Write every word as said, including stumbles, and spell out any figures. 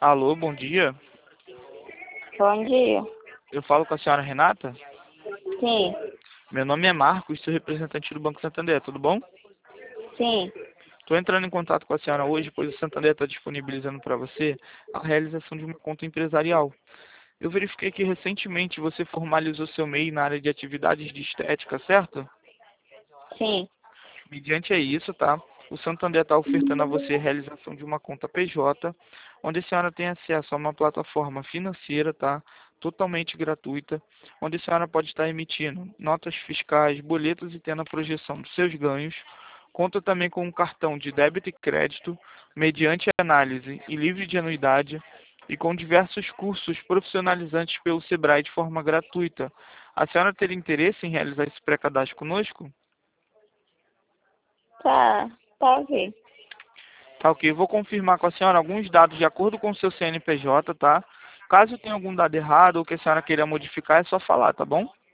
Alô, bom dia. Bom dia. Eu falo com a senhora Renata? Sim, Meu nome é Marcos, sou representante do Banco Santander, tudo bom? sim. Estou entrando em contato com a senhora hoje, pois o Santander está disponibilizando para você a realização de uma conta empresarial. Eu verifiquei que recentemente você formalizou seu M E I na área de atividades de estética, certo? Sim. Mediante a isso, tá? O Santander está ofertando a você a realização de uma conta P J, onde a senhora tem acesso a uma plataforma financeira, tá? Totalmente gratuita, onde a senhora pode estar emitindo notas fiscais, boletos e tendo a projeção dos seus ganhos. Conta também com um cartão de débito e crédito, mediante análise e livre de anuidade, e com diversos cursos profissionalizantes pelo Sebrae de forma gratuita. A senhora teria interesse em realizar esse pré-cadastro conosco? Tá, tá ok. Tá ok, vou confirmar com a senhora alguns dados de acordo com o seu C N P J, tá? Caso tenha algum dado errado ou que a senhora queira modificar, é só falar, tá bom?